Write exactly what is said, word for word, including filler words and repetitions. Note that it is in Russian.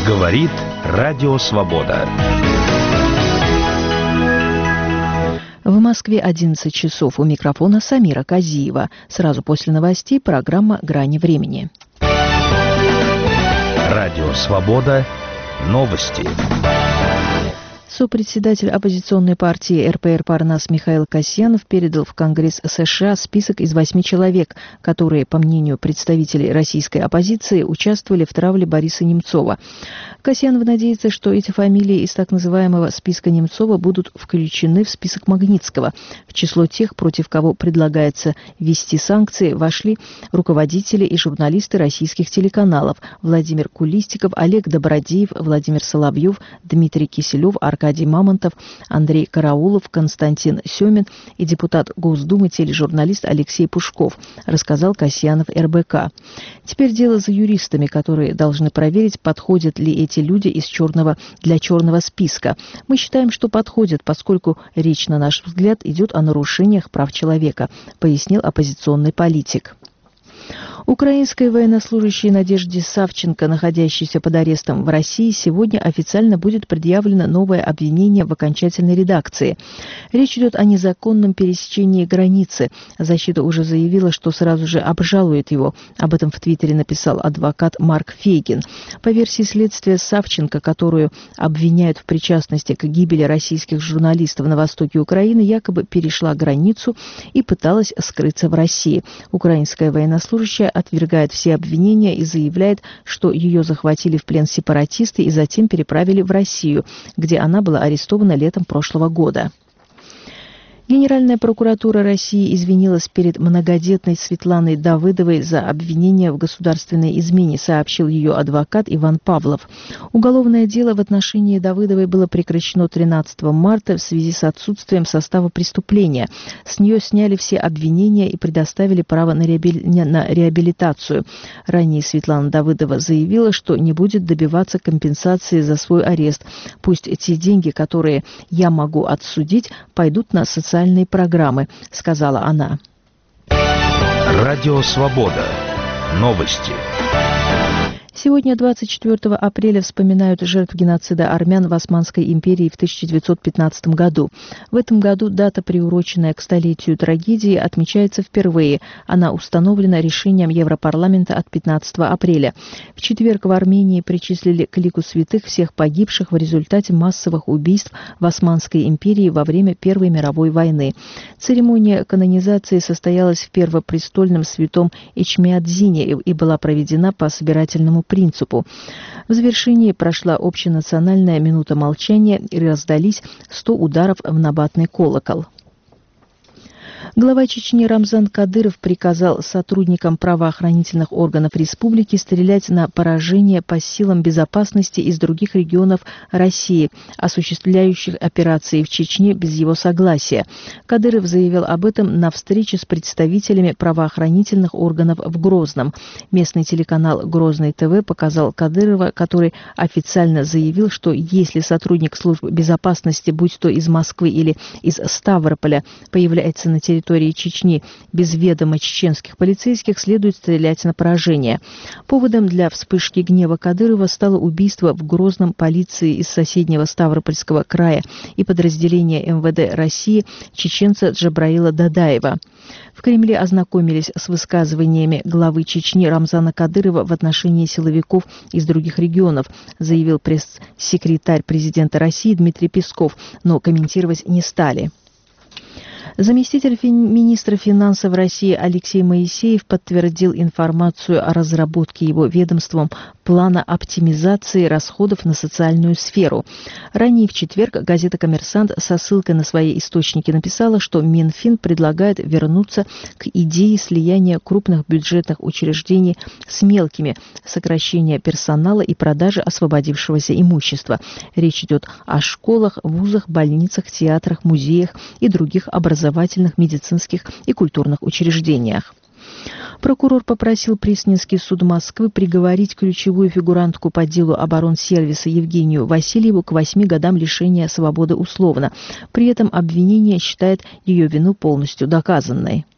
Говорит Радио Свобода. В Москве одиннадцать часов. У микрофона Самира Казиева. Сразу после новостей программа «Грани времени». Радио Свобода. Новости. Сопредседатель оппозиционной партии эр пэ эр «Парнас» Михаил Касьянов передал в Конгресс США список из восьми человек, которые, по мнению представителей российской оппозиции, участвовали в травле Бориса Немцова. Касьянов надеется, что эти фамилии из так называемого списка Немцова будут включены в список Магнитского. В число тех, против кого предлагается ввести санкции, вошли руководители и журналисты российских телеканалов: Владимир Кулистиков, Олег Добродеев, Владимир Соловьев, Дмитрий Киселев, Аркадий Мамонтов, Андрей Караулов, Константин Семин и депутат Госдумы тележурналист Алексей Пушков, рассказал Касьянов эр бэ ка. Теперь дело за юристами, которые должны проверить, подходят ли эти люди из черного для черного списка. Мы считаем, что подходят, поскольку речь, на наш взгляд, идет о нарушениях прав человека, пояснил оппозиционный политик. Украинской военнослужащей Надежде Савченко, находящейся под арестом в России, сегодня официально будет предъявлено новое обвинение в окончательной редакции. Речь идет о незаконном пересечении границы. Защита уже заявила, что сразу же обжалует его. Об этом в Твиттере написал адвокат Марк Фейгин. По версии следствия, Савченко, которую обвиняют в причастности к гибели российских журналистов на востоке Украины, якобы перешла границу и пыталась скрыться в России. Украинская военнослужащая отвергает все обвинения и заявляет, что ее захватили в плен сепаратисты и затем переправили в Россию, где она была арестована летом прошлого года. Генеральная прокуратура России извинилась перед многодетной Светланой Давыдовой за обвинение в государственной измене, сообщил ее адвокат Иван Павлов. Уголовное дело в отношении Давыдовой было прекращено тринадцатого марта в связи с отсутствием состава преступления. С нее сняли все обвинения и предоставили право на, реабили... на реабилитацию. Ранее Светлана Давыдова заявила, что не будет добиваться компенсации за свой арест. Пусть те деньги, которые я могу отсудить, пойдут на социальные программы, сказала она. Радио Свобода. Новости. Сегодня, двадцать четвёртого апреля, вспоминают жертв геноцида армян в Османской империи в тысяча девятьсот пятнадцатом году. В этом году дата, приуроченная к столетию трагедии, отмечается впервые. Она установлена решением Европарламента от пятнадцатого апреля. В четверг в Армении причислили к лику святых всех погибших в результате массовых убийств в Османской империи во время Первой мировой войны. Церемония канонизации состоялась в первопрестольном святом Эчмиадзине и была проведена по собирательному принципу. В завершении прошла общенациональная минута молчания и раздались сто ударов в набатный колокол. Глава Чечни Рамзан Кадыров приказал сотрудникам правоохранительных органов республики стрелять на поражение по силам безопасности из других регионов России, осуществляющих операции в Чечне без его согласия. Кадыров заявил об этом на встрече с представителями правоохранительных органов в Грозном. Местный телеканал «Грозный ТВ» показал Кадырова, который официально заявил, что если сотрудник службы безопасности, будь то из Москвы или из Ставрополя, появляется на территории территории Чечни без ведома чеченских полицейских, следует стрелять на поражение. Поводом для вспышки гнева Кадырова стало убийство в Грозном полиции из соседнего Ставропольского края и подразделения эм вэ дэ России чеченца Джабраила Дадаева. В Кремле ознакомились с высказываниями главы Чечни Рамзана Кадырова в отношении силовиков из других регионов, заявил пресс-секретарь президента России Дмитрий Песков, но комментировать не стали. Заместитель министра финансов России Алексей Моисеев подтвердил информацию о разработке его ведомством плана оптимизации расходов на социальную сферу. Ранее в четверг газета «Коммерсант» со ссылкой на свои источники написала, что Минфин предлагает вернуться к идее слияния крупных бюджетных учреждений с мелкими, сокращения персонала и продажи освободившегося имущества. Речь идет о школах, вузах, больницах, театрах, музеях и других образовательных образовательных, медицинских и культурных учреждениях. Прокурор попросил Пресненский суд Москвы приговорить ключевую фигурантку по делу оборонсервиса Евгению Васильеву к восьми годам лишения свободы условно. При этом обвинение считает ее вину полностью доказанной.